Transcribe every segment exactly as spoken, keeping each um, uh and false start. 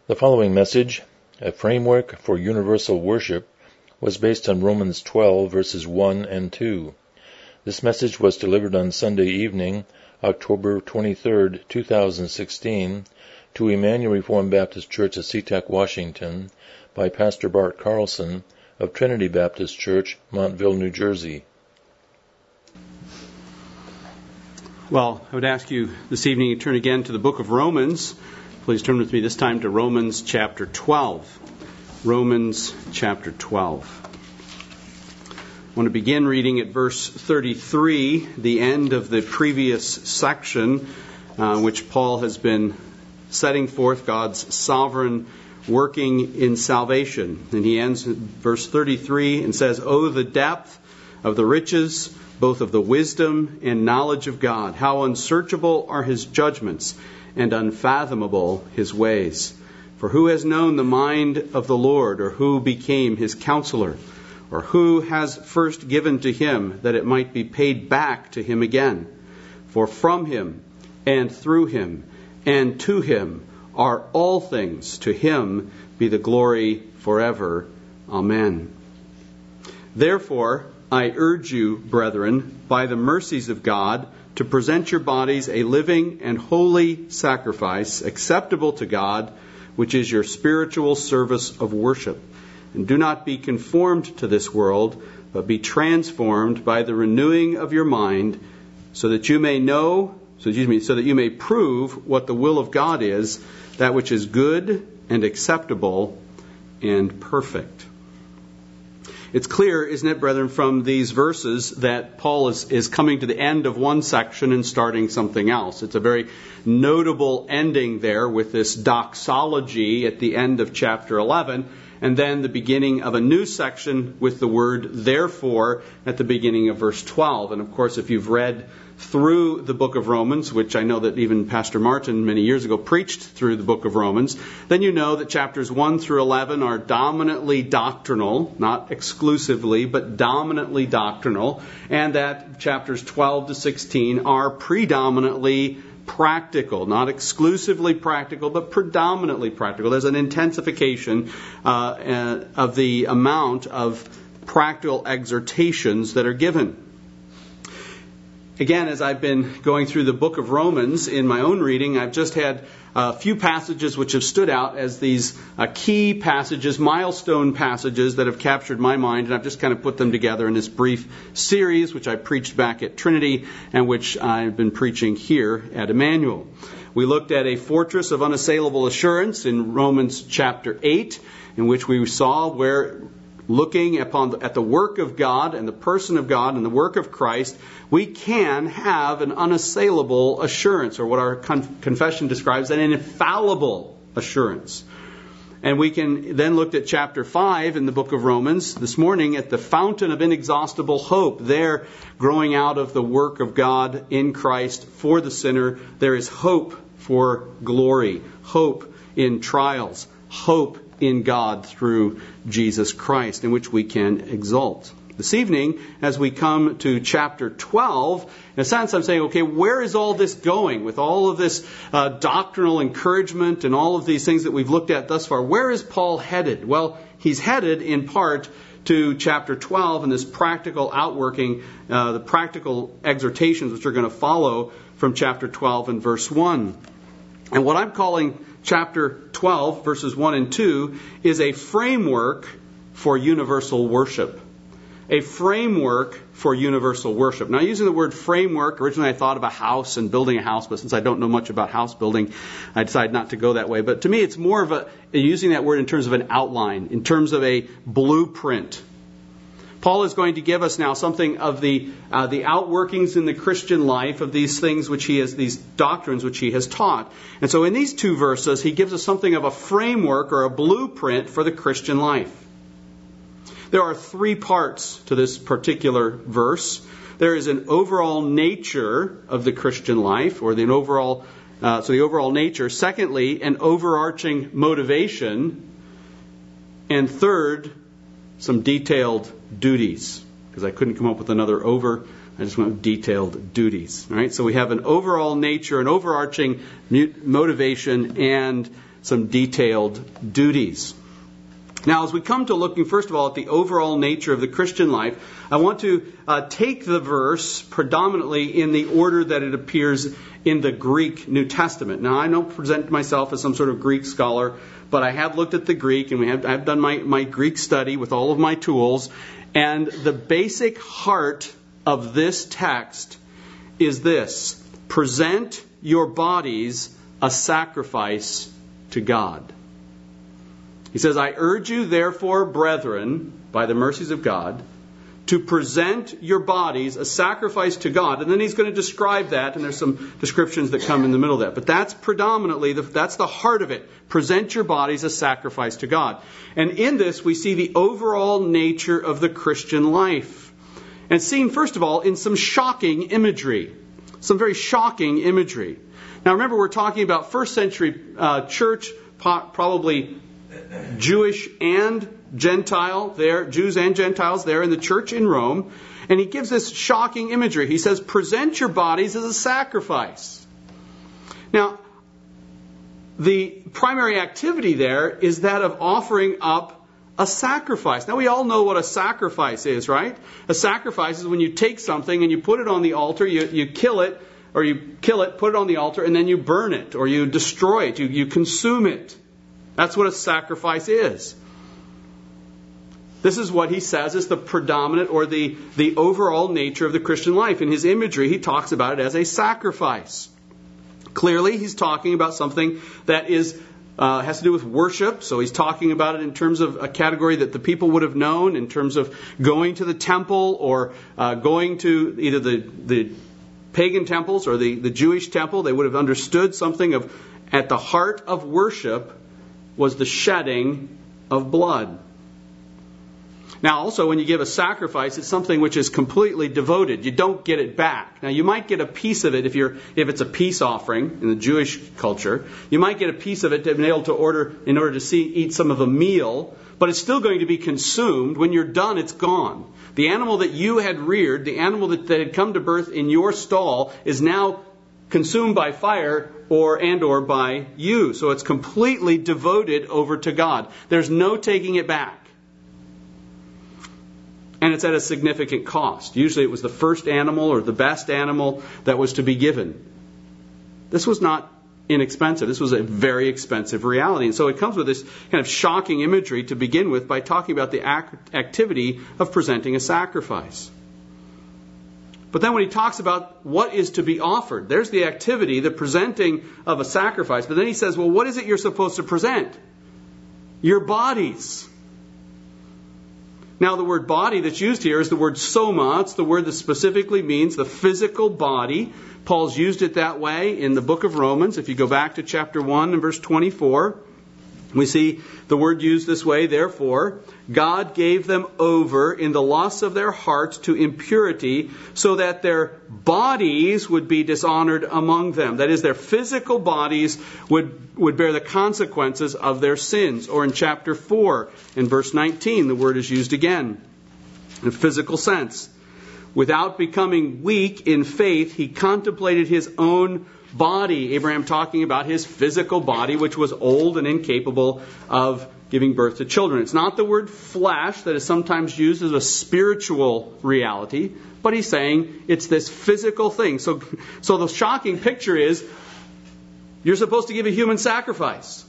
The following message, A Framework for Universal Worship, was based on Romans twelve, verses one and two. This message was delivered on Sunday evening, October twenty-third, two thousand sixteen, to Emmanuel Reformed Baptist Church of SeaTac, Washington, by Pastor Bart Carlson of Trinity Baptist Church, Montville, New Jersey. Well, I would ask you this evening to turn again to the book of Romans. Please turn with me this time to Romans chapter twelve. Romans chapter twelve. I want to begin reading at verse thirty-three, the end of the previous section, uh, which Paul has been setting forth God's sovereign working in salvation. And he ends at verse thirty-three and says, "Oh, the depth of the riches, both of the wisdom and knowledge of God. How unsearchable are his judgments, and unfathomable his ways. For who has known the mind of the Lord, or who became his counselor, or who has first given to him that it might be paid back to him again? For from him, and through him, and to him are all things. To him be the glory forever. Amen. Therefore, I urge you, brethren, by the mercies of God, to present your bodies a living and holy sacrifice, acceptable to God, which is your spiritual service of worship. And do not be conformed to this world, but be transformed by the renewing of your mind, so that you may know, so excuse me, so that you may prove what the will of God is, that which is good and acceptable and perfect." It's clear, isn't it, brethren, from these verses that Paul is, is coming to the end of one section and starting something else. It's a very notable ending there with this doxology at the end of chapter eleven, and then the beginning of a new section with the word therefore at the beginning of verse twelve. And of course, if you've read through the book of Romans, which I know that even Pastor Martin many years ago preached through the book of Romans, then you know that chapters one through eleven are dominantly doctrinal, not exclusively, but dominantly doctrinal, and that chapters twelve to sixteen are predominantly practical, not exclusively practical, but predominantly practical. There's an intensification uh, of the amount of practical exhortations that are given. Again, as I've been going through the book of Romans in my own reading, I've just had a few passages which have stood out as these uh, key passages, milestone passages that have captured my mind, and I've just kind of put them together in this brief series, which I preached back at Trinity and which I've been preaching here at Emmanuel. We looked at a fortress of unassailable assurance in Romans chapter eight, in which we saw where, looking upon the, at the work of God and the person of God and the work of Christ, we can have an unassailable assurance, or what our con- confession describes, an infallible assurance. And we can then look at chapter five in the book of Romans this morning at the fountain of inexhaustible hope. There, growing out of the work of God in Christ for the sinner, there is hope for glory, hope in trials, hope in God through Jesus Christ, in which we can exult. This evening, as we come to chapter twelve, in a sense I'm saying, okay, where is all this going with all of this uh, doctrinal encouragement and all of these things that we've looked at thus far? Where is Paul headed? Well, he's headed in part to chapter twelve and this practical outworking, uh, the practical exhortations which are going to follow from chapter twelve and verse one. And what I'm calling chapter twelve, verses one and two, is a framework for universal worship. A framework for universal worship. Now, using the word framework, originally I thought of a house and building a house, but since I don't know much about house building, I decided not to go that way. But to me, it's more of a, using that word in terms of an outline, in terms of a blueprint. Paul is going to give us now something of the uh, the outworkings in the Christian life of these things which he has, these doctrines which he has taught. And so in these two verses, he gives us something of a framework or a blueprint for the Christian life. There are three parts to this particular verse. There is an overall nature of the Christian life, or the overall, uh, so the overall nature. Secondly, an overarching motivation. And third, some detailed duties, because I couldn't come up with another over. I just went with detailed duties. All right, so we have an overall nature, an overarching motivation, and some detailed duties. Now, as we come to looking, first of all, at the overall nature of the Christian life, I want to uh, take the verse predominantly in the order that it appears in the Greek New Testament. Now, I don't present myself as some sort of Greek scholar, but I have looked at the Greek, and we have, I've done my, my Greek study with all of my tools, and the basic heart of this text is this: present your bodies a sacrifice to God. He says, I urge you, therefore, brethren, by the mercies of God, to present your bodies a sacrifice to God. And then he's going to describe that, and there's some descriptions that come in the middle of that. But that's predominantly, the, that's the heart of it. Present your bodies a sacrifice to God. And in this, we see the overall nature of the Christian life. And seen, first of all, in some shocking imagery. Some very shocking imagery. Now remember, we're talking about first century uh, church, po- probably Jewish and Gentile there, Jews and Gentiles there in the church in Rome. And he gives this shocking imagery. He says, present your bodies as a sacrifice. Now, the primary activity there is that of offering up a sacrifice. Now, we all know what a sacrifice is, right? A sacrifice is when you take something and you put it on the altar, you, you kill it, or you kill it, put it on the altar, and then you burn it, or you destroy it, you, you consume it. That's what a sacrifice is. This is what he says is the predominant or the, the overall nature of the Christian life. In his imagery, he talks about it as a sacrifice. Clearly, he's talking about something that is uh, has to do with worship. So he's talking about it in terms of a category that the people would have known, in terms of going to the temple or uh, going to either the, the pagan temples or the, the Jewish temple. They would have understood something of, at the heart of worship was the shedding of blood. Now also, when you give a sacrifice, it's something which is completely devoted. You don't get it back. Now you might get a piece of it if you're if it's a peace offering in the Jewish culture. You might get a piece of it to be able to order in order to see eat some of a meal, but it's still going to be consumed. When you're done, it's gone. The animal that you had reared, the animal that, that had come to birth in your stall, is now consumed by fire or and or by you. So it's completely devoted over to God. There's no taking it back. And it's at a significant cost. Usually it was the first animal or the best animal that was to be given. This was not inexpensive. This was a very expensive reality. And so it comes with this kind of shocking imagery to begin with by talking about the act- activity of presenting a sacrifice. But then when he talks about what is to be offered, there's the activity, the presenting of a sacrifice. But then he says, well, what is it you're supposed to present? Your bodies. Now, the word body that's used here is the word soma. It's the word that specifically means the physical body. Paul's used it that way in the book of Romans. If you go back to chapter one and verse twenty-four, we see the word used this way. Therefore, God gave them over in the lusts of their hearts to impurity, so that their bodies would be dishonored among them. That is, their physical bodies would, would bear the consequences of their sins. Or in chapter four, in verse nineteen, the word is used again in a physical sense. Without becoming weak in faith, he contemplated his own body. Abraham talking about his physical body, which was old and incapable of giving birth to children. It's not the word flesh that is sometimes used as a spiritual reality, but he's saying it's this physical thing. So, so the shocking picture is you're supposed to give a human sacrifice.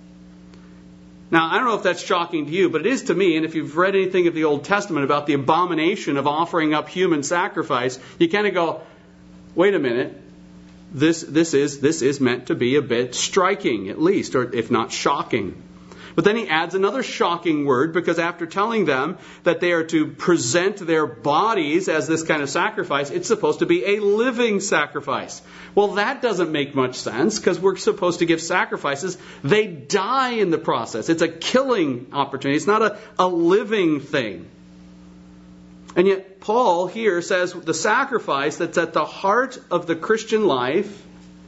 Now, I don't know if that's shocking to you, but it is to me. And if you've read anything of the Old Testament about the abomination of offering up human sacrifice, you kind of go, wait a minute. This, this is, this is meant to be a bit striking, at least, or if not shocking. But then he adds another shocking word, because after telling them that they are to present their bodies as this kind of sacrifice, it's supposed to be a living sacrifice. Well, that doesn't make much sense, because we're supposed to give sacrifices. They die in the process. It's a killing opportunity. It's not a, a living thing. And yet Paul here says the sacrifice that's at the heart of the Christian life,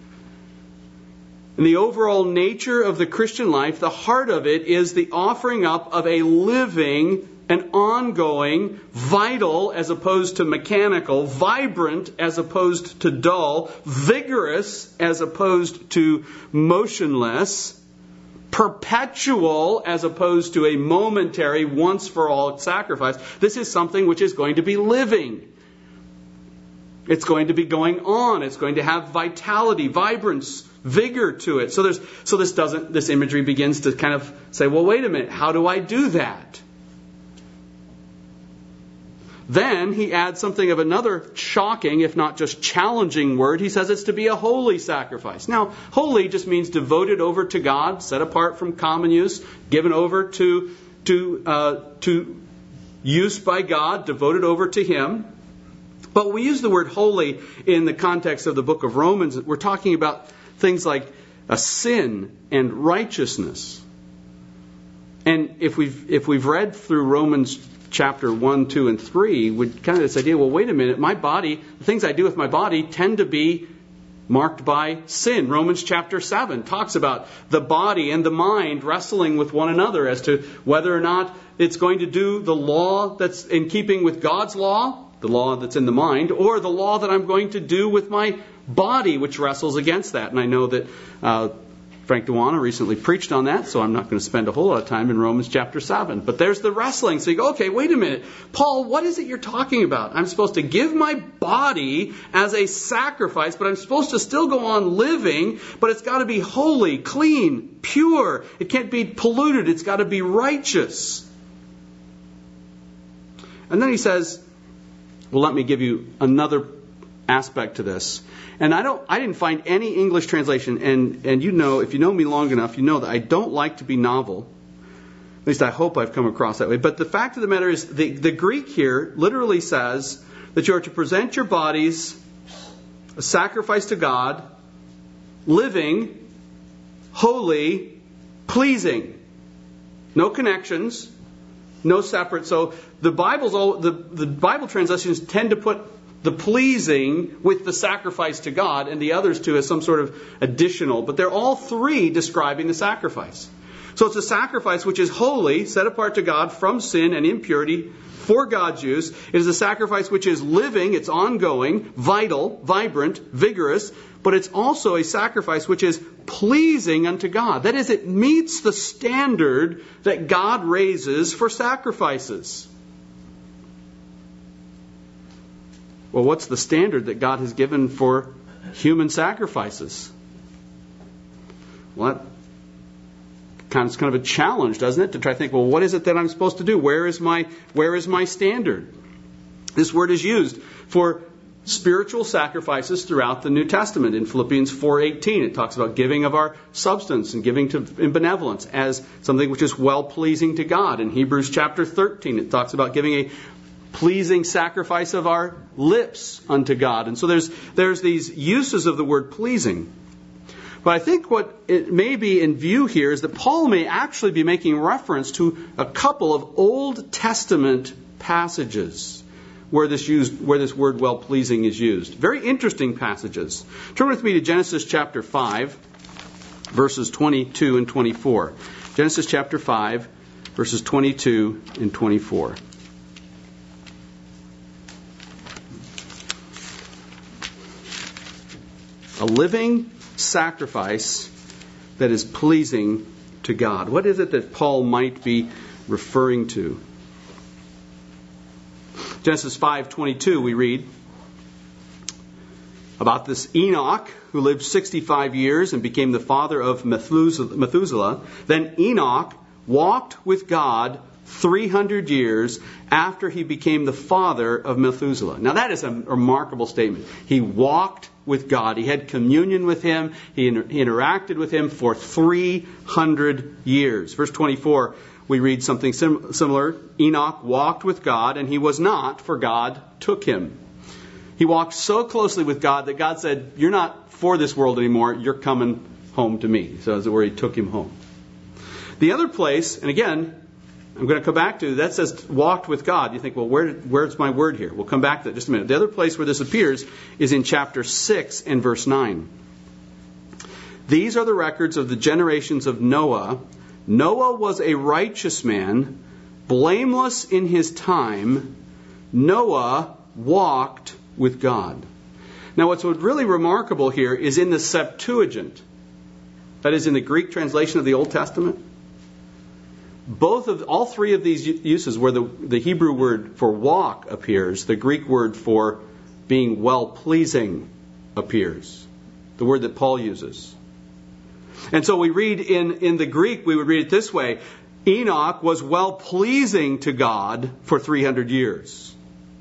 and the overall nature of the Christian life, the heart of it is the offering up of a living and ongoing, vital as opposed to mechanical, vibrant as opposed to dull, vigorous as opposed to motionless perpetual as opposed to a momentary, once-for-all sacrifice. This is something which is going to be living. It's going to be going on. It's going to have vitality, vibrance, vigor to it. So there's, so this doesn't, this imagery begins to kind of say, well, wait a minute, how do I do that? Then he adds something of another shocking, if not just challenging word. He says it's to be a holy sacrifice. Now, holy just means devoted over to God, set apart from common use, given over to, to, uh, to use by God, devoted over to Him. But when we use the word holy in the context of the book of Romans, we're talking about things like a sin and righteousness. And if we've if we've read through Romans chapter one, two, and three, we'd kind of this idea, well, wait a minute, my body, the things I do with my body tend to be marked by sin. Romans chapter seven talks about the body and the mind wrestling with one another as to whether or not it's going to do the law that's in keeping with God's law, the law that's in the mind, or the law that I'm going to do with my body, which wrestles against that. And I know that uh, Frank Dewana recently preached on that, so I'm not going to spend a whole lot of time in Romans chapter seven. But there's the wrestling. So you go, okay, wait a minute. Paul, what is it you're talking about? I'm supposed to give my body as a sacrifice, but I'm supposed to still go on living, but it's got to be holy, clean, pure. It can't be polluted. It's got to be righteous. And then he says, well, let me give you another aspect to this. And I don't, I didn't find any English translation, and, and you know, if you know me long enough, you know that I don't like to be novel. At least I hope I've come across that way. But the fact of the matter is, the, the Greek here literally says that you are to present your bodies a sacrifice to God, living, holy, pleasing. No connections, no separate. So the Bible's all, the, the Bible translations tend to put the pleasing with the sacrifice to God, and the others two as some sort of additional. But they're all three describing the sacrifice. So it's a sacrifice which is holy, set apart to God from sin and impurity for God's use. It is a sacrifice which is living, it's ongoing, vital, vibrant, vigorous. But it's also a sacrifice which is pleasing unto God. That is, it meets the standard that God raises for sacrifices. Well, what's the standard that God has given for human sacrifices? Well, that kind of, it's kind of a challenge, doesn't it? To try to think, well, what is it that I'm supposed to do? Where is my, where is my standard? This word is used for spiritual sacrifices throughout the New Testament. In Philippians four eighteen, it talks about giving of our substance and giving to in benevolence as something which is well-pleasing to God. In Hebrews chapter thirteen, it talks about giving a pleasing sacrifice of our lips unto God. And so there's there's these uses of the word pleasing. But I think what it may be in view here is that Paul may actually be making reference to a couple of Old Testament passages where this used where this word well-pleasing is used. Very interesting passages. Turn with me to Genesis chapter five, verses twenty-two and twenty-four. Genesis chapter five, verses twenty-two and twenty-four. A living sacrifice that is pleasing to God. What is it that Paul might be referring to? Genesis five twenty-two, we read about this Enoch who lived sixty-five years and became the father of Methuselah. Then Enoch walked with God three hundred years after he became the father of Methuselah. Now that is a remarkable statement. He walked with God. He had communion with Him. He, inter- he interacted with Him for three hundred years. Verse twenty-four, we read something sim- similar. Enoch walked with God, and he was not, for God took him. He walked so closely with God that God said, you're not for this world anymore. You're coming home to me. So as it were, He took him home. The other place, and again, I'm going to come back to, that says walked with God. You think, well, where, where's my word here? We'll come back to that in just a minute. The other place where this appears is in chapter six and verse nine. These are the records of the generations of Noah. Noah was a righteous man, blameless in his time. Noah walked with God. Now, what's really remarkable here is in the Septuagint. That is, in the Greek translation of the Old Testament. Both of all three of these uses where the, the Hebrew word for walk appears, the Greek word for being well-pleasing appears. The word that Paul uses. And so we read in, in the Greek, we would read it this way: Enoch was well-pleasing to God for three hundred years.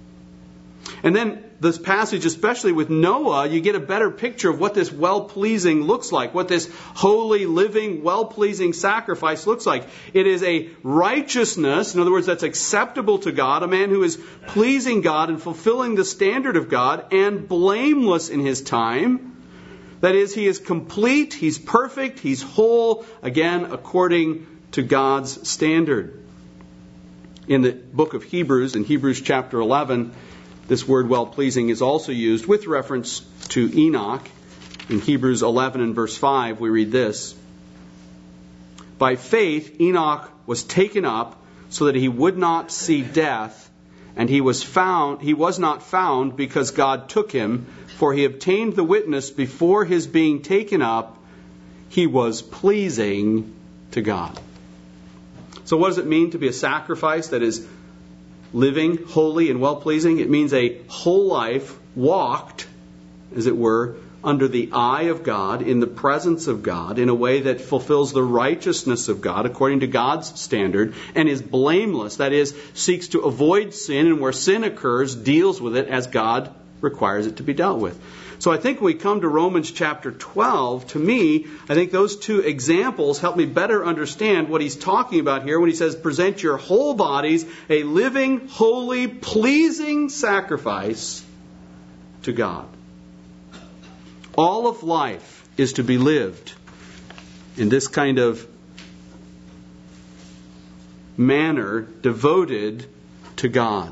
And then this passage, especially with Noah, you get a better picture of what this well-pleasing looks like, what this holy, living, well-pleasing sacrifice looks like. It is a righteousness, in other words, that's acceptable to God, a man who is pleasing God and fulfilling the standard of God, and blameless in his time. That is, he is complete, he's perfect, he's whole, again, according to God's standard. In the book of Hebrews, in Hebrews chapter eleven, this word well-pleasing is also used with reference to Enoch. In Hebrews eleven and verse five, we read this: By faith Enoch was taken up so that he would not see death, and he was found he was not found because God took him, for he obtained the witness before his being taken up, he was pleasing to God. So what does it mean to be a sacrifice that is living, holy, and well-pleasing? It means a whole life walked, as it were, under the eye of God, in the presence of God, in a way that fulfills the righteousness of God according to God's standard, and is blameless. That is, seeks to avoid sin, and where sin occurs, deals with it as God requires it to be dealt with. So I think when we come to Romans chapter twelve, to me, I think those two examples help me better understand what he's talking about here when he says, present your whole bodies a living, holy, pleasing sacrifice to God. All of life is to be lived in this kind of manner devoted to God.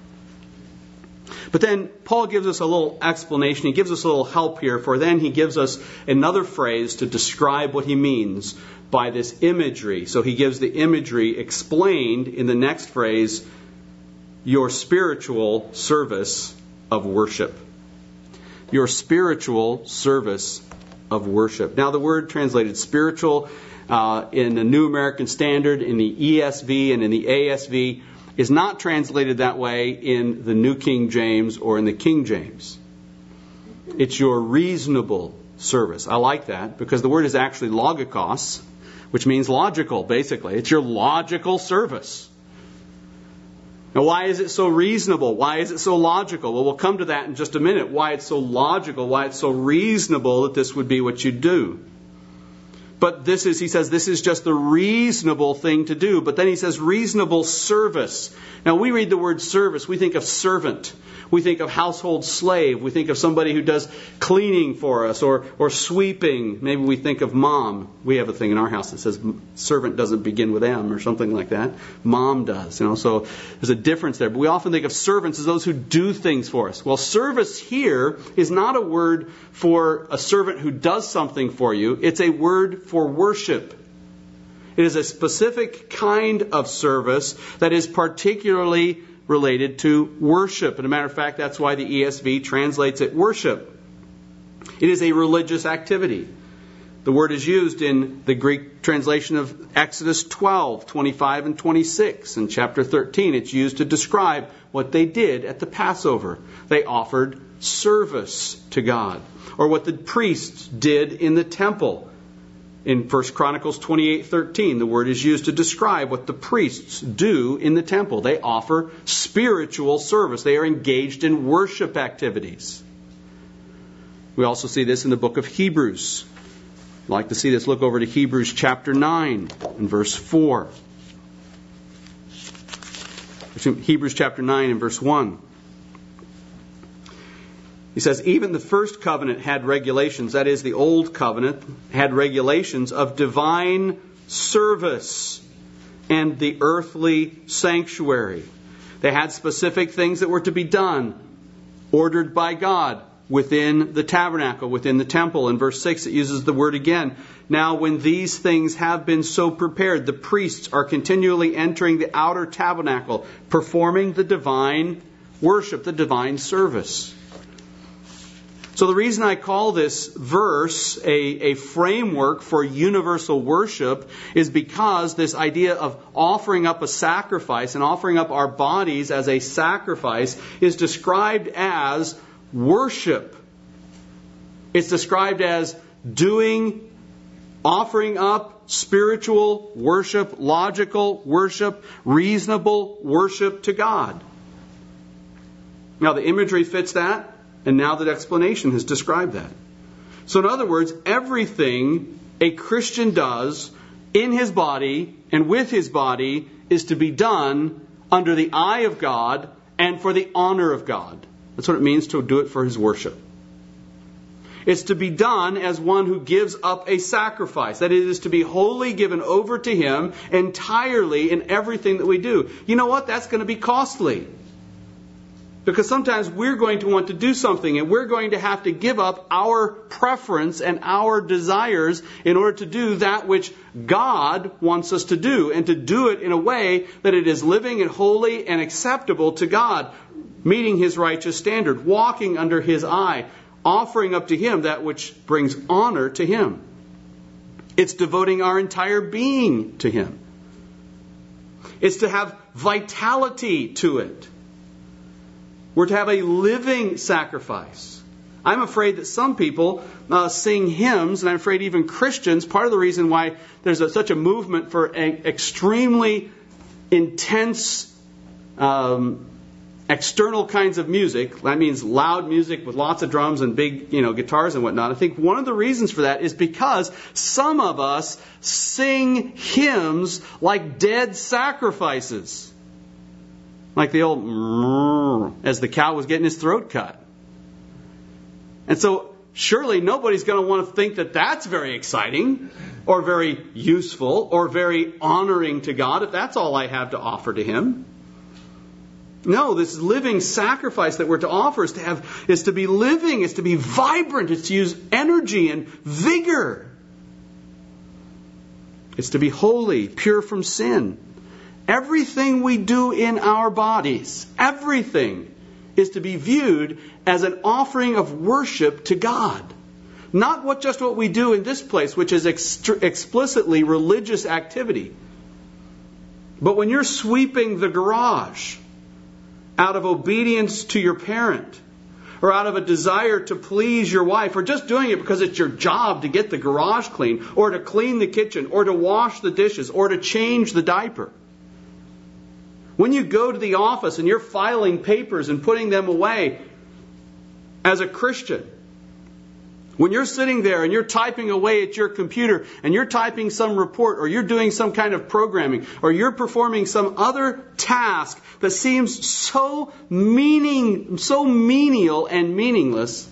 But then Paul gives us a little explanation. He gives us a little help here, for then he gives us another phrase to describe what he means by this imagery. So he gives the imagery explained in the next phrase, your spiritual service of worship. Your spiritual service of worship. Now the word translated spiritual uh, in the New American Standard, in the E S V and in the A S V, is not translated that way in the New King James or in the King James. It's your reasonable service. I like that because the word is actually logikos, which means logical, basically. It's your logical service. Now, why is it so reasonable? Why is it so logical? Well, we'll come to that in just a minute. Why it's so logical, why it's so reasonable that this would be what you do. But this is, he says, this is just the reasonable thing to do. But then he says reasonable service. Now we read the word service, we think of servant. We think of household slave. We think of somebody who does cleaning for us or, or sweeping. Maybe we think of mom. We have a thing in our house that says servant doesn't begin with M or something like that. Mom does. You know, so there's a difference there. But we often think of servants as those who do things for us. Well, service here is not a word for a servant who does something for you. It's a word for worship. It is a specific kind of service that is particularly related to worship. And a matter of fact, that's why the E S V translates it worship. It is a religious activity. The word is used in the Greek translation of Exodus twelve, twenty-five and twenty-six. In chapter thirteen, it's used to describe what they did at the Passover. They offered service to God. Or what the priests did in the temple. In First Chronicles twenty-eight thirteen, the word is used to describe what the priests do in the temple. They offer spiritual service. They are engaged in worship activities. We also see this in the book of Hebrews. I'd like to see this. Look over to Hebrews chapter nine and verse four. Hebrews chapter nine and verse one. He says, even the first covenant had regulations, that is, the old covenant had regulations of divine service and the earthly sanctuary. They had specific things that were to be done, ordered by God within the tabernacle, within the temple. In verse six, it uses the word again. Now, when these things have been so prepared, the priests are continually entering the outer tabernacle, performing the divine worship, the divine service. So the reason I call this verse a, a framework for universal worship is because this idea of offering up a sacrifice and offering up our bodies as a sacrifice is described as worship. It's described as doing, offering up spiritual worship, logical worship, reasonable worship to God. Now the imagery fits that. And now that explanation has described that. So in other words, everything a Christian does in his body and with his body is to be done under the eye of God and for the honor of God. That's what it means to do it for his worship. It's to be done as one who gives up a sacrifice. That it is to be wholly given over to Him entirely in everything that we do. You know what? That's going to be costly. Because sometimes we're going to want to do something and we're going to have to give up our preference and our desires in order to do that which God wants us to do, and to do it in a way that it is living and holy and acceptable to God, meeting His righteous standard, walking under His eye, offering up to Him that which brings honor to Him. It's devoting our entire being to Him. It's to have vitality to it. We're to have a living sacrifice. I'm afraid that some people uh, sing hymns, and I'm afraid even Christians, part of the reason why there's a, such a movement for a, extremely intense um, external kinds of music, that means loud music with lots of drums and big, you know, guitars and whatnot. I think one of the reasons for that is because some of us sing hymns like dead sacrifices. Like the old, as the cow was getting his throat cut. And so, surely nobody's going to want to think that that's very exciting, or very useful, or very honoring to God, if that's all I have to offer to Him. No, this living sacrifice that we're to offer is to have, is to be living, is to be vibrant, it's to use energy and vigor. It's to be holy, pure from sin. Everything we do in our bodies, everything is to be viewed as an offering of worship to God. Not what just what we do in this place, which is ext- explicitly religious activity. But when you're sweeping the garage out of obedience to your parent, or out of a desire to please your wife, or just doing it because it's your job to get the garage clean, or to clean the kitchen, or to wash the dishes, or to change the diaper. When you go to the office and you're filing papers and putting them away as a Christian, when you're sitting there and you're typing away at your computer and you're typing some report, or you're doing some kind of programming, or you're performing some other task that seems so meaning, so menial and meaningless,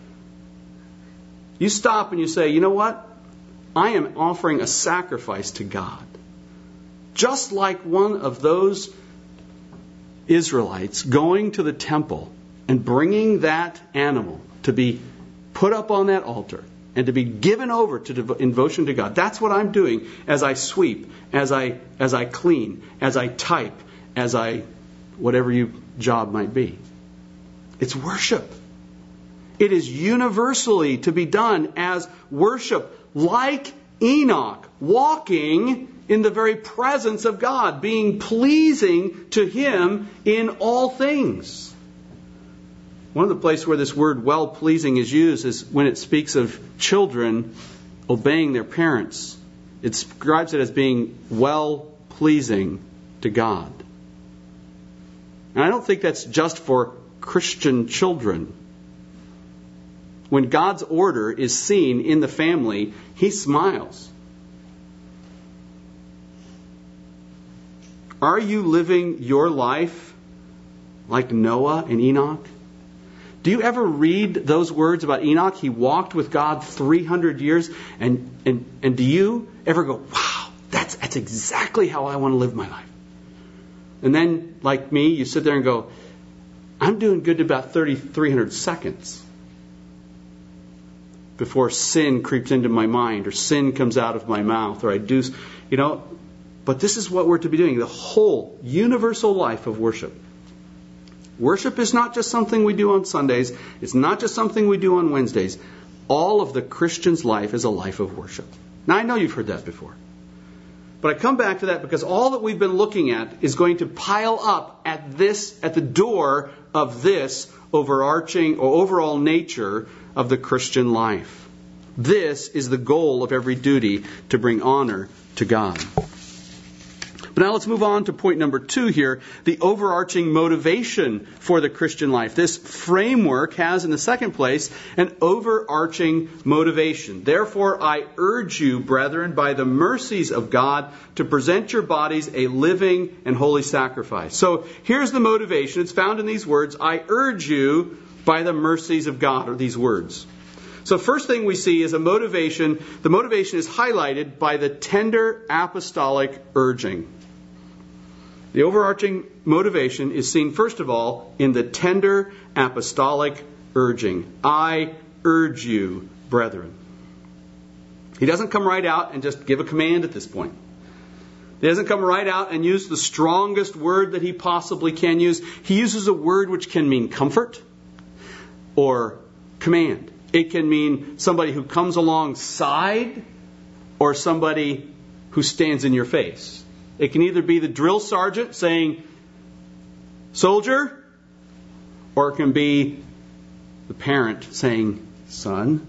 you stop and you say, you know what? I am offering a sacrifice to God. Just like one of those Israelites going to the temple and bringing that animal to be put up on that altar and to be given over to devo- devotion to God. That's what I'm doing as I sweep, as I as I clean, as I type, as I whatever your job might be. It's worship. It is universally to be done as worship, like Enoch, walking in the very presence of God, being pleasing to Him in all things. One of the places where this word well-pleasing is used is when it speaks of children obeying their parents. It describes it as being well-pleasing to God. And I don't think that's just for Christian children. When God's order is seen in the family, He smiles. Are you living your life like Noah and Enoch? Do you ever read those words about Enoch? He walked with God three hundred years. And, and, and do you ever go, wow, that's, that's exactly how I want to live my life? And then, like me, you sit there and go, I'm doing good to about thirty-three hundred seconds before sin creeps into my mind, or sin comes out of my mouth, or I do, you know. But this is what we're to be doing, the whole universal life of worship. Worship is not just something we do on Sundays. It's not just something we do on Wednesdays. All of the Christian's life is a life of worship. Now, I know you've heard that before. But I come back to that because all that we've been looking at is going to pile up at this, at the door of this overarching or overall nature of the Christian life. This is the goal of every duty, to bring honor to God. But now let's move on to point number two here, the overarching motivation for the Christian life. This framework has, in the second place, an overarching motivation. Therefore, I urge you, brethren, by the mercies of God, to present your bodies a living and holy sacrifice. So here's the motivation. It's found in these words, I urge you by the mercies of God, or these words. So first thing we see is a motivation. The motivation is highlighted by the tender apostolic urging. The overarching motivation is seen, first of all, in the tender apostolic urging. I urge you, brethren. He doesn't come right out and just give a command at this point. He doesn't come right out and use the strongest word that he possibly can use. He uses a word which can mean comfort or command. It can mean somebody who comes alongside or somebody who stands in your face. It can either be the drill sergeant saying, soldier, or it can be the parent saying, son.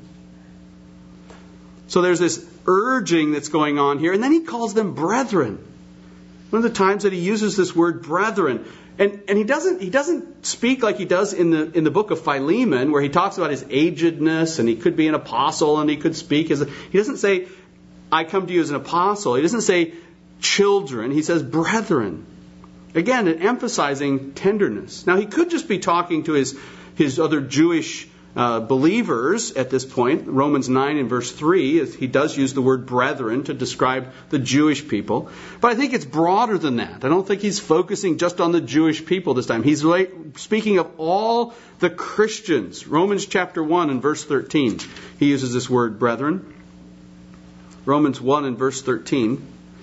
So there's this urging that's going on here. And then he calls them brethren. One of the times that he uses this word brethren. And, and he doesn't he doesn't speak like he does in the in the book of Philemon, where he talks about his agedness and he could be an apostle and he could speak as a, he doesn't say, I come to you as an apostle. He doesn't say children. He says brethren. Again, emphasizing tenderness. Now, he could just be talking to his, his other Jewish uh, believers at this point. Romans nine and verse three, he does use the word brethren to describe the Jewish people. But I think it's broader than that. I don't think he's focusing just on the Jewish people this time. He's speaking of all the Christians. Romans chapter one and verse thirteen, he uses this word brethren. Romans one and verse thirteen.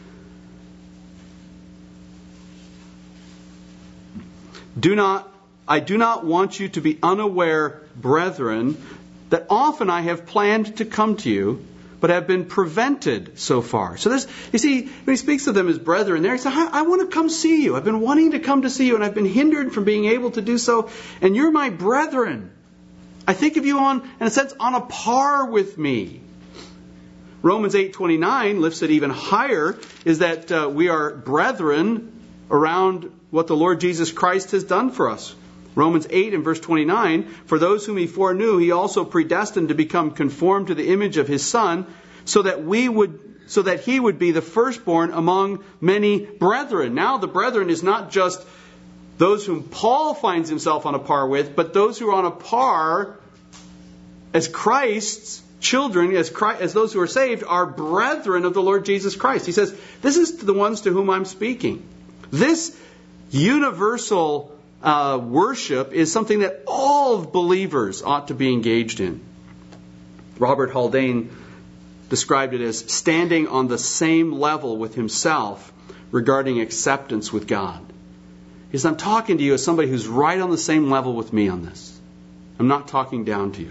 Do not, I do not want you to be unaware, brethren, that often I have planned to come to you, but have been prevented so far. So there's, you see, when he speaks of them as brethren there, he says, I, I want to come see you. I've been wanting to come to see you, and I've been hindered from being able to do so, and you're my brethren. I think of you on, in a sense, on a par with me. Romans eight twenty-nine lifts it even higher, is that uh, we are brethren around what the Lord Jesus Christ has done for us. Romans eight and verse twenty-nine, for those whom he foreknew, he also predestined to become conformed to the image of his Son, so that we would, so that he would be the firstborn among many brethren. Now the brethren is not just those whom Paul finds himself on a par with, but those who are on a par as Christ's children, as Christ, as those who are saved, are brethren of the Lord Jesus Christ. He says, this is the ones to whom I'm speaking. This universal uh, worship is something that all believers ought to be engaged in. Robert Haldane described it as standing on the same level with himself regarding acceptance with God. He says, I'm talking to you as somebody who's right on the same level with me on this. I'm not talking down to you.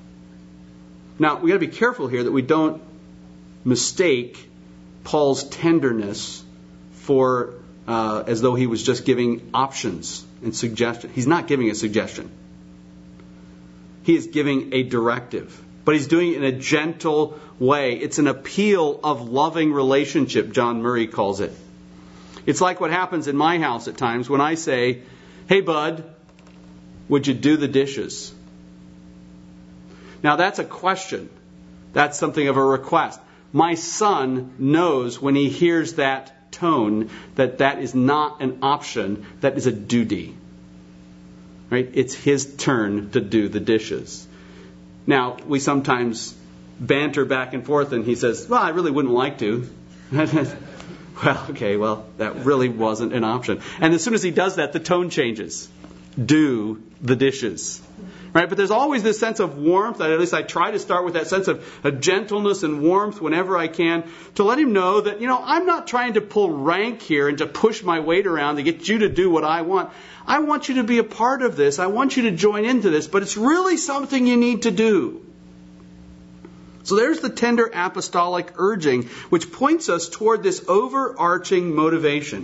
Now, we've got to be careful here that we don't mistake Paul's tenderness for uh, as though he was just giving options and suggestions. He's not giving a suggestion. He is giving a directive. But he's doing it in a gentle way. It's an appeal of loving relationship, John Murray calls it. It's like what happens in my house at times when I say, hey, bud, would you do the dishes? Now, that's a question. That's something of a request. My son knows when he hears that tone that that is not an option, that is a duty. Right? It's his turn to do the dishes. Now, we sometimes banter back and forth and he says, well, I really wouldn't like to. Well, okay, well, that really wasn't an option. And as soon as he does that, the tone changes. Do the dishes. Right? But there's always this sense of warmth. At least I try to start with that sense of, of gentleness and warmth whenever I can, to let him know that, you know, I'm not trying to pull rank here and to push my weight around to get you to do what I want. I want you to be a part of this. I want you to join into this, but it's really something you need to do. So there's the tender apostolic urging, which points us toward this overarching motivation.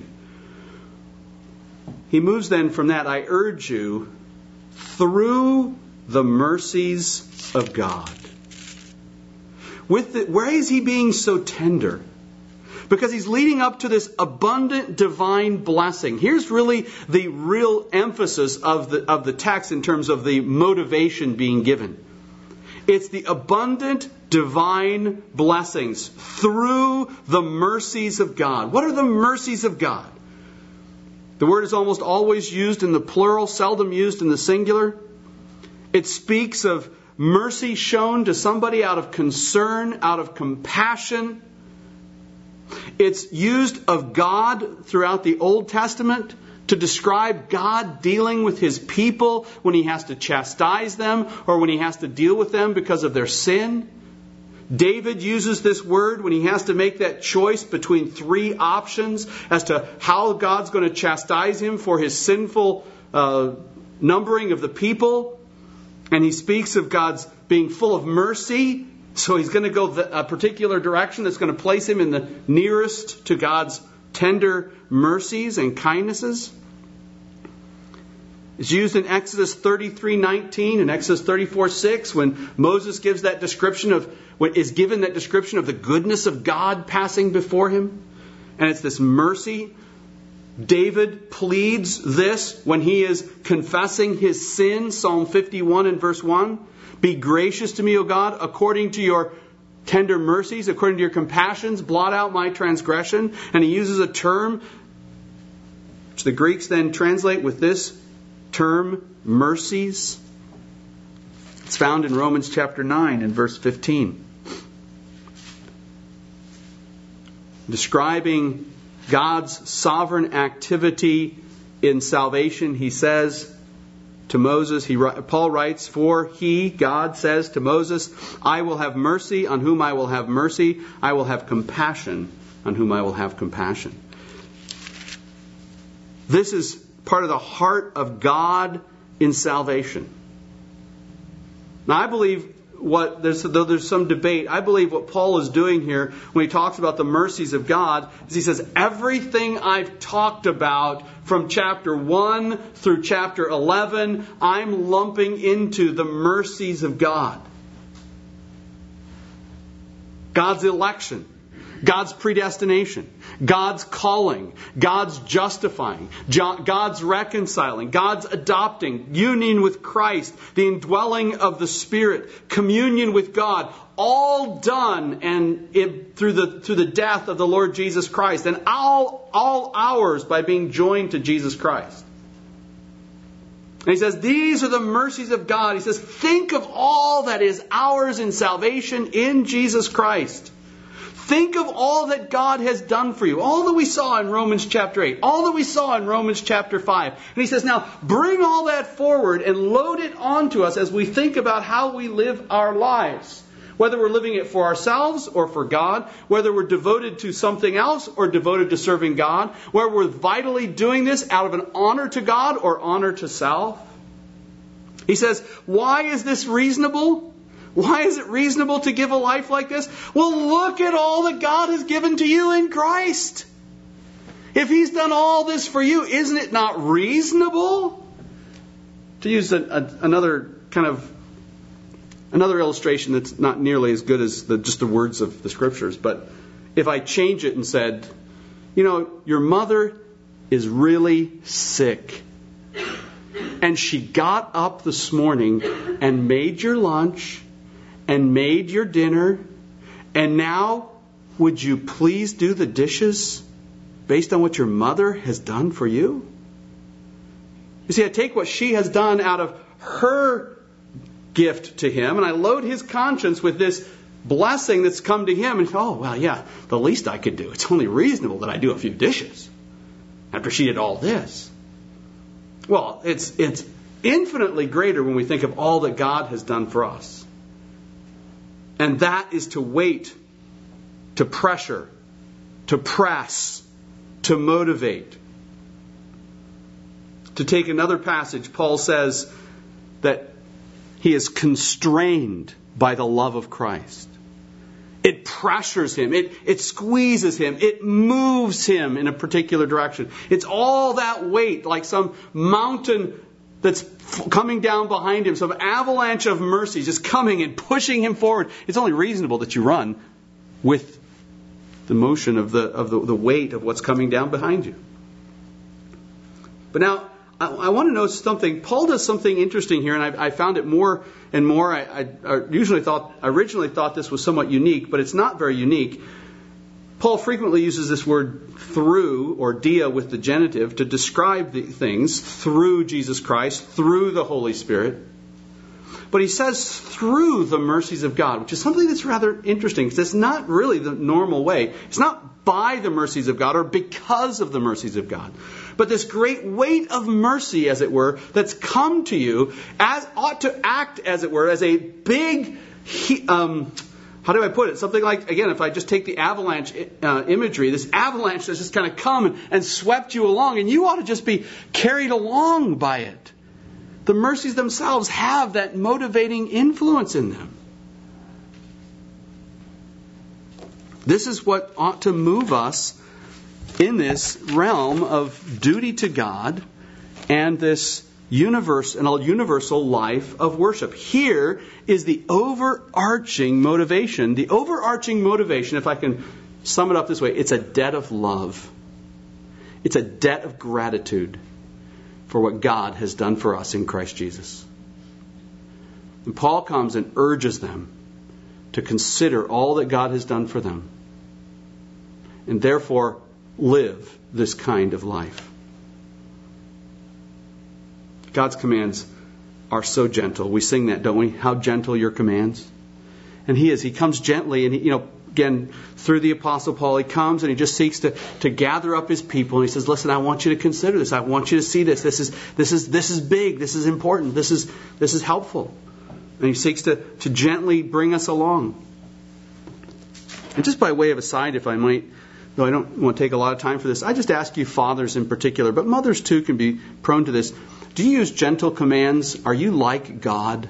He moves then from that, I urge you, through the mercies of God. With the, why is he being so tender? Because he's leading up to this abundant divine blessing. Here's really the real emphasis of the, of the text in terms of the motivation being given. It's the abundant divine blessings through the mercies of God. What are the mercies of God? The word is almost always used in the plural, seldom used in the singular. It speaks of mercy shown to somebody out of concern, out of compassion. It's used of God throughout the Old Testament to describe God dealing with His people when He has to chastise them or when He has to deal with them because of their sin. David uses this word when he has to make that choice between three options as to how God's going to chastise him for his sinful uh, numbering of the people. And he speaks of God's being full of mercy. So he's going to go the, a particular direction that's going to place him in the nearest to God's tender mercies and kindnesses. It's used in Exodus thirty-three nineteen and Exodus thirty-four six when Moses gives that description of, when is given that description of the goodness of God passing before him. And it's this mercy. David pleads this when he is confessing his sin, Psalm fifty-one and verse one. Be gracious to me, O God, according to your tender mercies, according to your compassions, blot out my transgression. And he uses a term which the Greeks then translate with this term, mercies. It's found in Romans chapter nine and verse fifteen. Describing God's sovereign activity in salvation, he says to Moses, he, Paul writes, for he, God, says to Moses, I will have mercy on whom I will have mercy. I will have compassion on whom I will have compassion. This is part of the heart of God in salvation. Now, I believe what, there's, though there's some debate, I believe what Paul is doing here when he talks about the mercies of God is he says, everything I've talked about from chapter one through chapter eleven, I'm lumping into the mercies of God. God's election. God's predestination, God's calling, God's justifying, God's reconciling, God's adopting, union with Christ, the indwelling of the Spirit, communion with God, all done and it, through the through the death of the Lord Jesus Christ, and all all ours by being joined to Jesus Christ. And he says, these are the mercies of God. He says, think of all that is ours in salvation in Jesus Christ. Think of all that God has done for you. All that we saw in Romans chapter eight. All that we saw in Romans chapter five. And he says, now bring all that forward and load it onto us as we think about how we live our lives. Whether we're living it for ourselves or for God. Whether we're devoted to something else or devoted to serving God. Whether we're vitally doing this out of an honor to God or honor to self. He says, why is this reasonable? Why is it reasonable to give a life like this? Well, look at all that God has given to you in Christ. If He's done all this for you, isn't it not reasonable? To use a, a, another kind of another illustration that's not nearly as good as the, just the words of the Scriptures, but if I change it and said, you know, your mother is really sick, and she got up this morning and made your lunch and made your dinner, and now would you please do the dishes based on what your mother has done for you? You see, I take what she has done out of her gift to him, and I load his conscience with this blessing that's come to him, and oh, well, yeah, the least I could do. It's only reasonable that I do a few dishes after she did all this. Well, it's it's infinitely greater when we think of all that God has done for us. And that is to wait, to pressure, to press, to motivate. To take another passage, Paul says that he is constrained by the love of Christ. It pressures him. It, it squeezes him. It moves him in a particular direction. It's all that weight, like some mountain that's f- coming down behind him, some avalanche of mercy just coming and pushing him forward. It's only reasonable that you run with the motion of the of the, the weight of what's coming down behind you. But now, I, I want to know something. Paul does something interesting here, and I, I found it more and more. I, I, I usually thought, I originally thought this was somewhat unique, but it's not very unique. Paul frequently uses this word through, or dia with the genitive, to describe the things through Jesus Christ, through the Holy Spirit. But he says through the mercies of God, which is something that's rather interesting, because it's not really the normal way. It's not by the mercies of God or because of the mercies of God. But this great weight of mercy, as it were, that's come to you, as ought to act, as it were, as a big... Um, How do I put it? Something like, again, if I just take the avalanche uh, imagery, this avalanche has just kind of come and, and swept you along, and you ought to just be carried along by it. The mercies themselves have that motivating influence in them. This is what ought to move us in this realm of duty to God and this universe and a universal life of worship. Here is the overarching motivation. The overarching motivation, if I can sum it up this way, it's a debt of love. It's a debt of gratitude for what God has done for us in Christ Jesus. And Paul comes and urges them to consider all that God has done for them, and therefore live this kind of life. God's commands are so gentle. We sing that, don't we? How gentle your commands. And he is. He comes gently, and he, you know, again, through the Apostle Paul, he comes and he just seeks to, to gather up his people. And he says, listen, I want you to consider this. I want you to see this. This is this is this is big. This is important. This is this is helpful. And he seeks to, to gently bring us along. And just by way of aside, if I might, though I don't want to take a lot of time for this, I just ask you fathers in particular, but mothers too can be prone to this. Do you use gentle commands? Are you like God?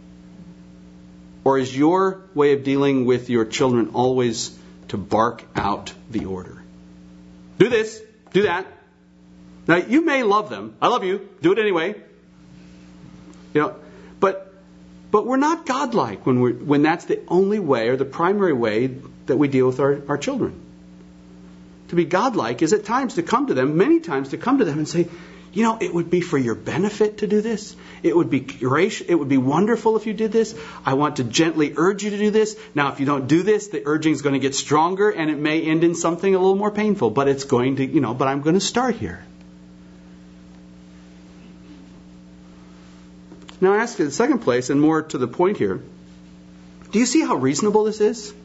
Or is your way of dealing with your children always to bark out the order? Do this, do that. Now, you may love them. I love you. Do it anyway. You know, but but we're not godlike when we when that's the only way or the primary way that we deal with our, our children. To be godlike is at times to come to them, many times to come to them and say, you know, it would be for your benefit to do this. It would be gracious. It would be wonderful if you did this. I want to gently urge you to do this. Now, if you don't do this, the urging is going to get stronger, and it may end in something a little more painful. But it's going to, you know, but I'm going to start here. Now, I ask you the second place, and more to the point here. Do you see how reasonable this is?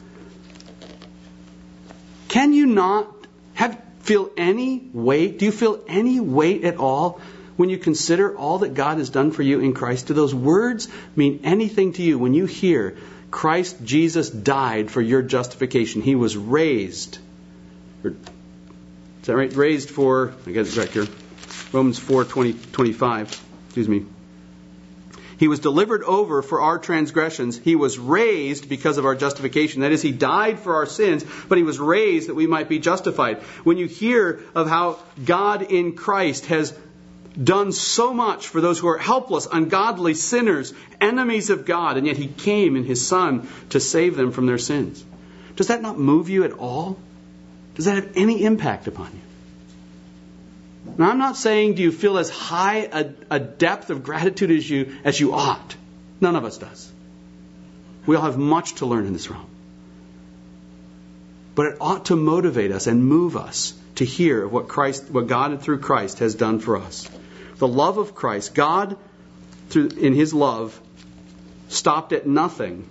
Can you not have feel any weight? Do you feel any weight at all when you consider all that God has done for you in Christ? Do those words mean anything to you when you hear Christ Jesus died for your justification? He was raised. Or, is that right? Raised for, I guess it's right here, Romans four, twenty, twenty-five. Excuse me. He was delivered over for our transgressions. He was raised because of our justification. That is, He died for our sins, but He was raised that we might be justified. When you hear of how God in Christ has done so much for those who are helpless, ungodly, sinners, enemies of God, and yet He came in His Son to save them from their sins, does that not move you at all? Does that have any impact upon you? Now, I'm not saying do you feel as high a, a depth of gratitude as you as you ought. None of us does. We all have much to learn in this realm. But it ought to motivate us and move us to hear of what Christ, what God through Christ has done for us. The love of Christ, God through in His love stopped at nothing.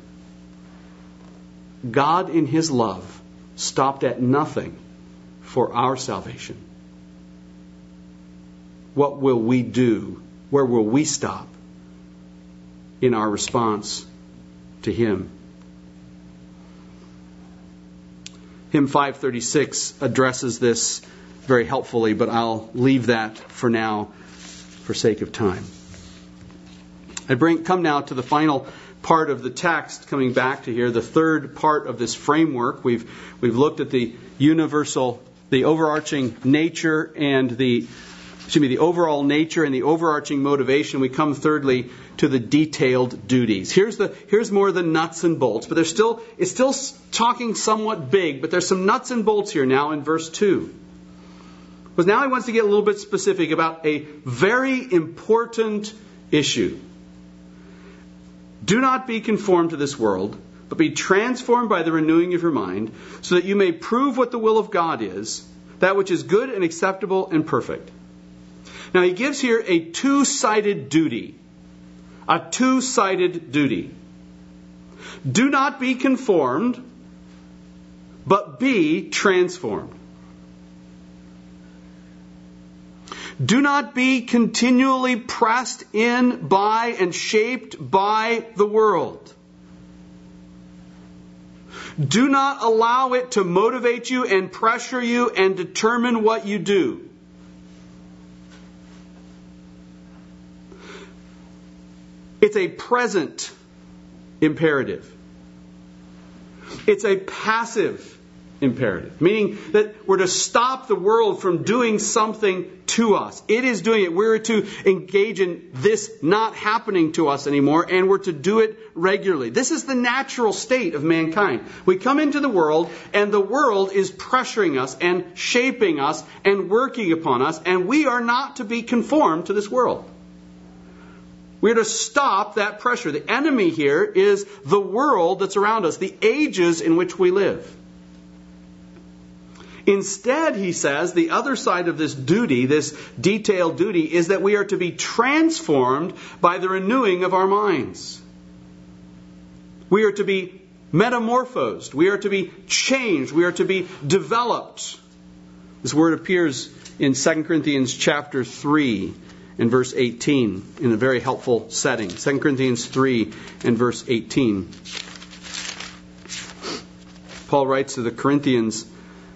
God in His love stopped at nothing for our salvation. What will we do Where will we stop in our response to Him? Hymn five thirty-six addresses this very helpfully, but I'll leave that for now for sake of time. I bring come now to the final part of the text, coming back to here, the third part of this framework. We've we've looked at the universal, the overarching nature and the excuse me, the overall nature and the overarching motivation. We come thirdly to the detailed duties. Here's the here's more the nuts and bolts, but there's still it's still talking somewhat big, but there's some nuts and bolts here now in verse two. Because now he wants to get a little bit specific about a very important issue. Do not be conformed to this world, but be transformed by the renewing of your mind, so that you may prove what the will of God is, that which is good and acceptable and perfect. Now he gives here a two-sided duty. A two-sided duty. Do not be conformed, but be transformed. Do not be continually pressed in by and shaped by the world. Do not allow it to motivate you and pressure you and determine what you do. It's a present imperative. It's a passive imperative, meaning that we're to stop the world from doing something to us. It is doing it. We're to engage in this not happening to us anymore, and we're to do it regularly. This is the natural state of mankind. We come into the world, and the world is pressuring us and shaping us and working upon us, and we are not to be conformed to this world. We're to stop that pressure. The enemy here is the world that's around us, the ages in which we live. Instead, he says, the other side of this duty, this detailed duty, is that we are to be transformed by the renewing of our minds. We are to be metamorphosed. We are to be changed. We are to be developed. This word appears in Second Corinthians chapter three and verse eighteen in a very helpful setting. Second Corinthians three and verse eighteen. Paul writes to the Corinthians,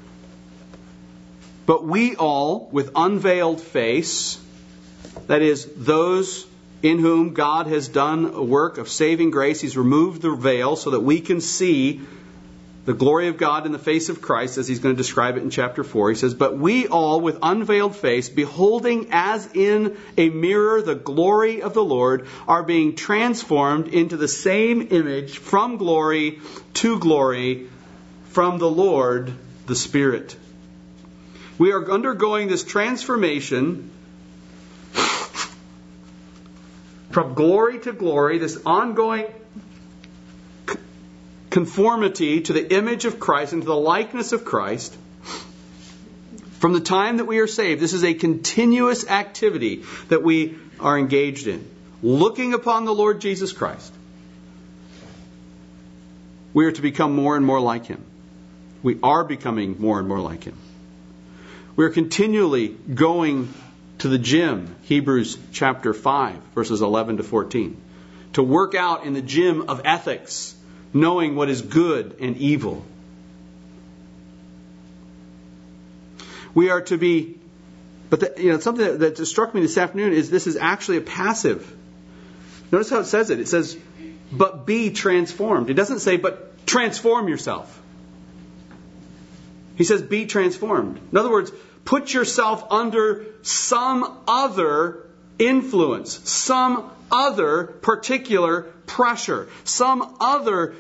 "But we all, with unveiled face," that is, those in whom God has done a work of saving grace, He's removed the veil so that we can see the glory of God in the face of Christ, as He's going to describe it in chapter four. He says, "But we all, with unveiled face, beholding as in a mirror the glory of the Lord, are being transformed into the same image from glory to glory, from the Lord, the Spirit." We are undergoing this transformation from glory to glory, this ongoing conformity to the image of Christ and to the likeness of Christ. From the time that we are saved, this is a continuous activity that we are engaged in. Looking upon the Lord Jesus Christ, we are to become more and more like Him. We are becoming more and more like Him. We are continually going to the gym, Hebrews chapter five, verses eleven to fourteen, to work out in the gym of ethics, knowing what is good and evil. We are to be, but the, you know, something that, that struck me this afternoon is this is actually a passive. Notice how it says it. It says, "But be transformed." It doesn't say, "But transform yourself." He says, "Be transformed." In other words, put yourself under some other influence, some other particular pressure, some other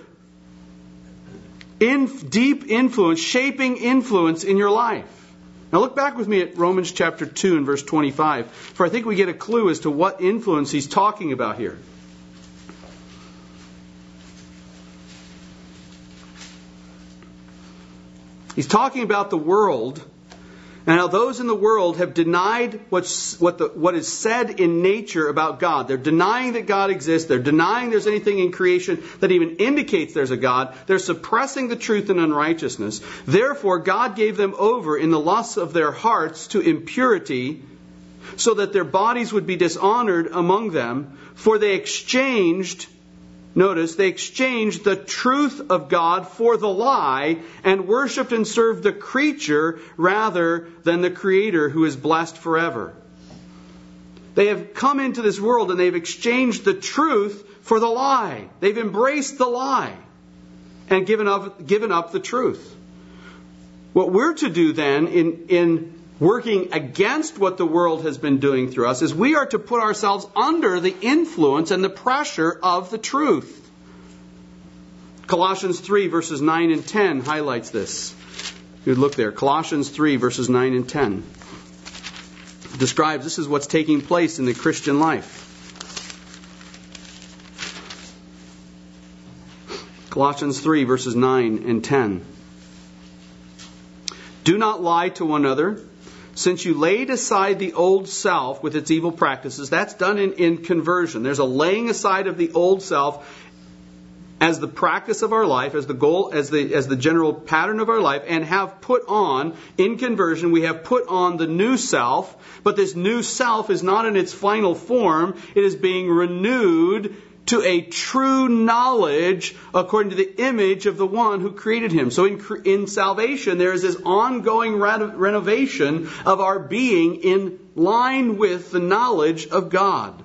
in, deep influence, shaping influence in your life. Now look back with me at Romans chapter two and verse twenty-five, for I think we get a clue as to what influence he's talking about here. He's talking about the world, and how those in the world have denied what's, what, the, what is said in nature about God. They're denying that God exists. They're denying there's anything in creation that even indicates there's a God. They're suppressing the truth in unrighteousness. Therefore, God gave them over in the lusts of their hearts to impurity so that their bodies would be dishonored among them, for they exchanged, notice, they exchanged the truth of God for the lie and worshipped and served the creature rather than the Creator who is blessed forever. They have come into this world and they've exchanged the truth for the lie. They've embraced the lie and given up, given up the truth. What we're to do then in, in working against what the world has been doing through us is we are to put ourselves under the influence and the pressure of the truth. Colossians three verses nine and ten highlights this. You look there. Colossians three verses nine and ten describes this is what's taking place in the Christian life. Colossians three verses nine and ten. Do not lie to one another, since you laid aside the old self with its evil practices. That's done in, in conversion. There's a laying aside of the old self as the practice of our life, as the goal, as the as the general pattern of our life, and have put on, in conversion, we have put on the new self, but this new self is not in its final form. It is being renewed to a true knowledge according to the image of the one who created him. So in, in salvation, there is this ongoing reno- renovation of our being in line with the knowledge of God.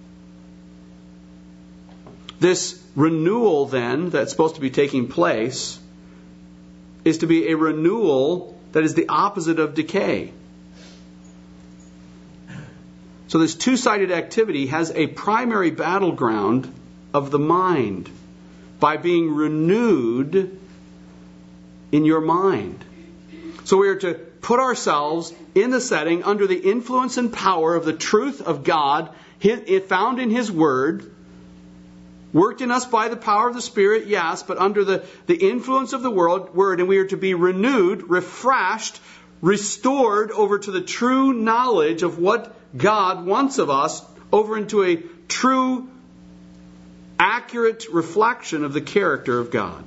This renewal then that's supposed to be taking place is to be a renewal that is the opposite of decay. So this two-sided activity has a primary battleground of the mind by being renewed in your mind. So we are to put ourselves in the setting under the influence and power of the truth of God found in His Word, worked in us by the power of the Spirit, yes, but under the, the influence of the world, Word, and we are to be renewed, refreshed, restored over to the true knowledge of what God wants of us, over into a true, accurate reflection of the character of God.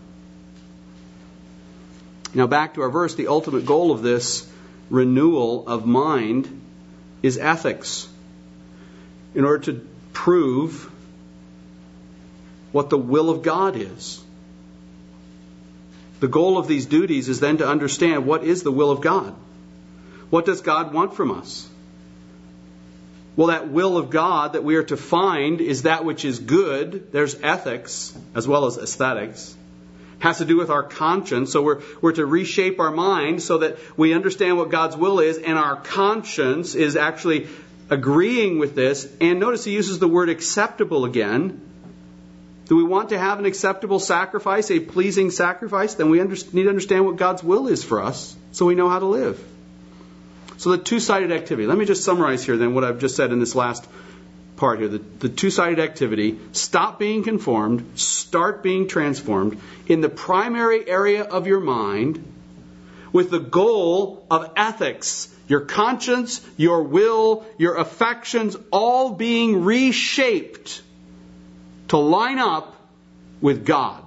Now back to our verse, the ultimate goal of this renewal of mind is ethics. In order to prove what the will of God is. The goal of these duties is then to understand what is the will of God. What does God want from us? Well, that will of God that we are to find is that which is good. There's ethics as well as aesthetics. Has to do with our conscience. So we're, we're to reshape our mind so that we understand what God's will is, and our conscience is actually agreeing with this. And notice he uses the word acceptable again. Do we want to have an acceptable sacrifice, a pleasing sacrifice? Then we under, need to understand what God's will is for us so we know how to live. So the two-sided activity. Let me just summarize here then what I've just said in this last part here. The, the two-sided activity. Stop being conformed. Start being transformed in the primary area of your mind with the goal of ethics. Your conscience, your will, your affections all being reshaped to line up with God.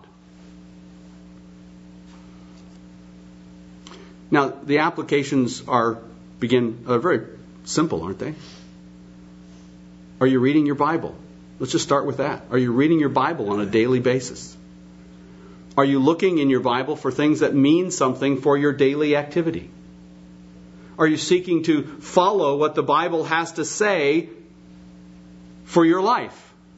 Now, the applications are begin are very simple, aren't they? Are you reading your Bible? Let's just start with that. Are you reading your Bible on a daily basis? Are you looking in your Bible for things that mean something for your daily activity? Are you seeking to follow what the Bible has to say for your life?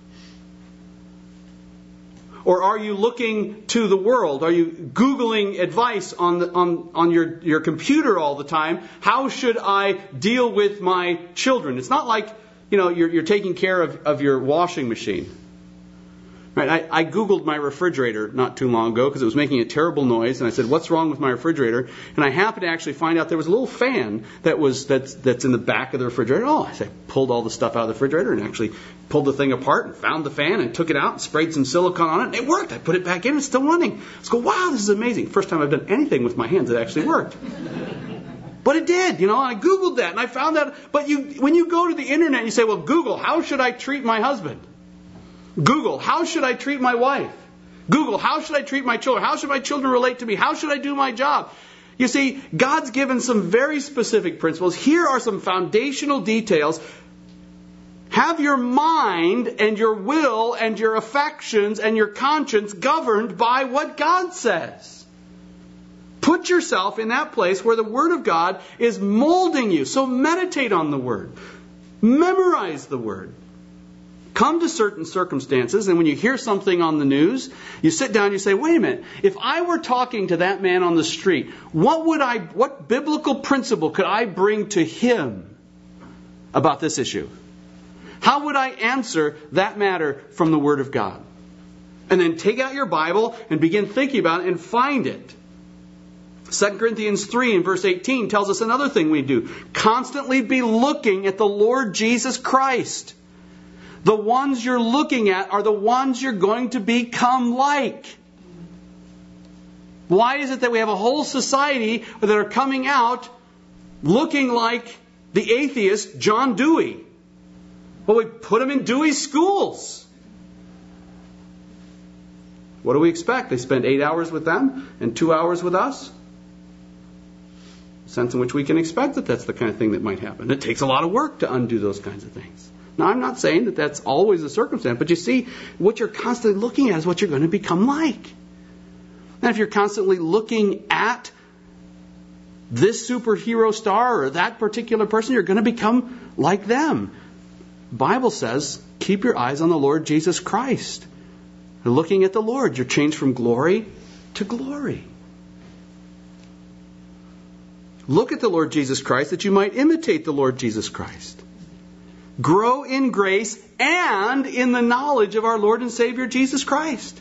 Or are you looking to the world? Are you Googling advice on the, on, on your, your computer all the time? How should I deal with my children? It's not like, you know, you're, you're taking care of, of your washing machine. Right? I, I Googled my refrigerator not too long ago because it was making a terrible noise, and I said, "What's wrong with my refrigerator?" And I happened to actually find out there was a little fan that was that's that's in the back of the refrigerator. Oh, I pulled all the stuff out of the refrigerator and actually pulled the thing apart and found the fan and took it out and sprayed some silicone on it, and it worked. I put it back in, it's still running. I was going, "Wow, this is amazing!" First time I've done anything with my hands that actually worked. But it did, you know. I Googled that and I found out. But you, when you go to the internet, and you say, "Well, Google, how should I treat my husband?" Google, how should I treat my wife? Google, how should I treat my children? How should my children relate to me? How should I do my job? You see, God's given some very specific principles. Here are some foundational details. Have your mind and your will and your affections and your conscience governed by what God says. Put yourself in that place where the Word of God is molding you. So meditate on the Word. Memorize the Word. Come to certain circumstances, and when you hear something on the news, you sit down and you say, wait a minute, if I were talking to that man on the street, what would I, what biblical principle could I bring to him about this issue? How would I answer that matter from the Word of God? And then take out your Bible and begin thinking about it and find it. Second Corinthians three and verse eighteen tells us another thing we do. Constantly be looking at the Lord Jesus Christ. The ones you're looking at are the ones you're going to become like. Why is it that we have a whole society that are coming out looking like the atheist John Dewey? Well, we put them in Dewey schools. What do we expect? They spend eight hours with them and two hours with us? A sense in which we can expect that that's the kind of thing that might happen. It takes a lot of work to undo those kinds of things. Now, I'm not saying that that's always the circumstance, but you see, what you're constantly looking at is what you're going to become like. And if you're constantly looking at this superhero star or that particular person, you're going to become like them. The Bible says, keep your eyes on the Lord Jesus Christ. You're looking at the Lord. You're changed from glory to glory. Look at the Lord Jesus Christ that you might imitate the Lord Jesus Christ. Grow in grace and in the knowledge of our Lord and Savior Jesus Christ.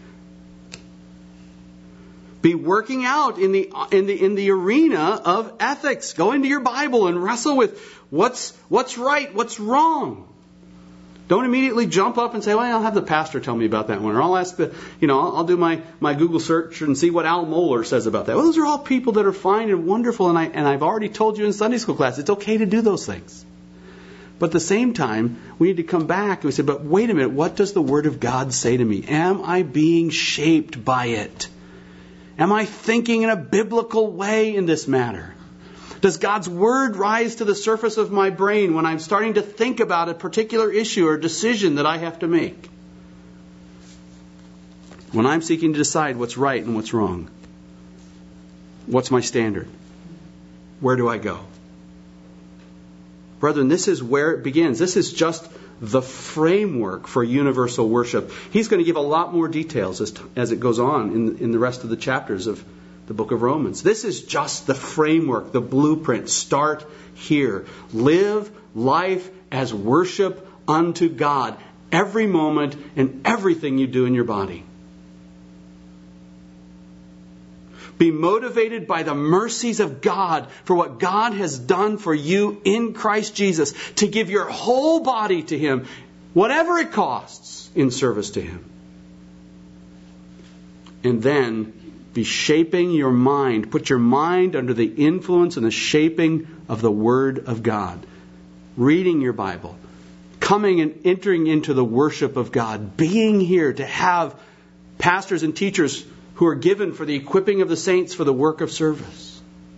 Be working out in the in the in the arena of ethics. Go into your Bible and wrestle with what's what's right, what's wrong. Don't immediately jump up and say, well, I'll have the pastor tell me about that one. Or I'll ask the, you know, I'll, I'll do my, my Google search and see what Al Mohler says about that. Well, those are all people that are fine and wonderful. And I, and I've already told you in Sunday school class, it's okay to do those things. But at the same time, we need to come back and we say, but wait a minute, what does the Word of God say to me? Am I being shaped by it? Am I thinking in a biblical way in this matter? Does God's Word rise to the surface of my brain when I'm starting to think about a particular issue or decision that I have to make? When I'm seeking to decide what's right and what's wrong? What's my standard? Where do I go? Brethren, this is where it begins. This is just the framework for universal worship. He's going to give a lot more details as, as it goes on in, in the rest of the chapters of the book of Romans. This is just the framework, the blueprint. Start here. Live life as worship unto God every moment and everything you do in your body. Be motivated by the mercies of God for what God has done for you in Christ Jesus, to give your whole body to Him, whatever it costs, in service to Him. And then be shaping your mind. Put your mind under the influence and the shaping of the Word of God. Reading your Bible. Coming and entering into the worship of God. Being here to have pastors and teachers who are given for the equipping of the saints for the work of service.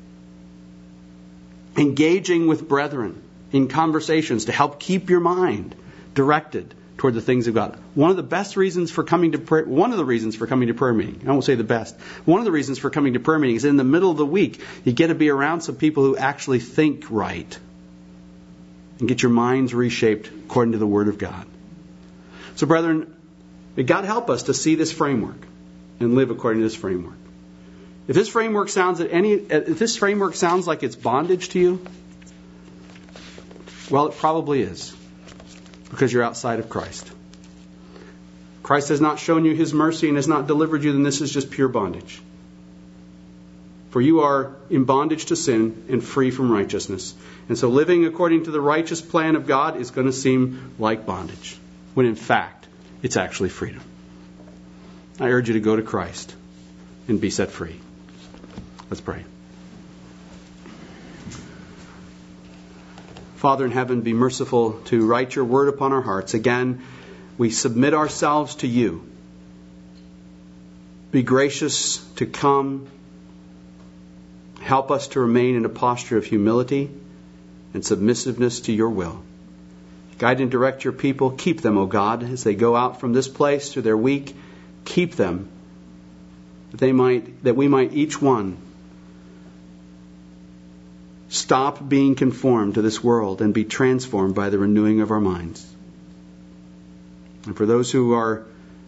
Engaging with brethren in conversations to help keep your mind directed toward the things of God. One of the best reasons for coming to prayer, one of the reasons for coming to prayer meeting, I won't say the best, one of the reasons for coming to prayer meeting is in the middle of the week, you get to be around some people who actually think right and get your minds reshaped according to the Word of God. So brethren, may God help us to see this framework and live according to this framework. If this framework sounds at any, if this framework sounds like it's bondage to you, well, it probably is, because you're outside of Christ. Christ has not shown you His mercy and has not delivered you, then this is just pure bondage. For you are in bondage to sin and free from righteousness. And so living according to the righteous plan of God is going to seem like bondage, when in fact, it's actually freedom. I urge you to go to Christ and be set free. Let's pray. Father in heaven, be merciful to write your word upon our hearts. Again, we submit ourselves to you. Be gracious to come Help us to remain in a posture of humility and submissiveness to your will. Guide and direct your people. Keep them, O God, as they go out from this place through their week. Keep them, that they might, that we might each one stop being conformed to this world and be transformed by the renewing of our minds. And for those who are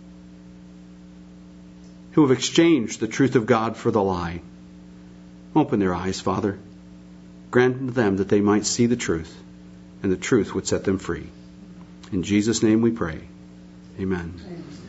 who have exchanged the truth of God for the lie, open their eyes, Father. Grant them that they might see the truth, and the truth would set them free. In Jesus' name we pray. Amen.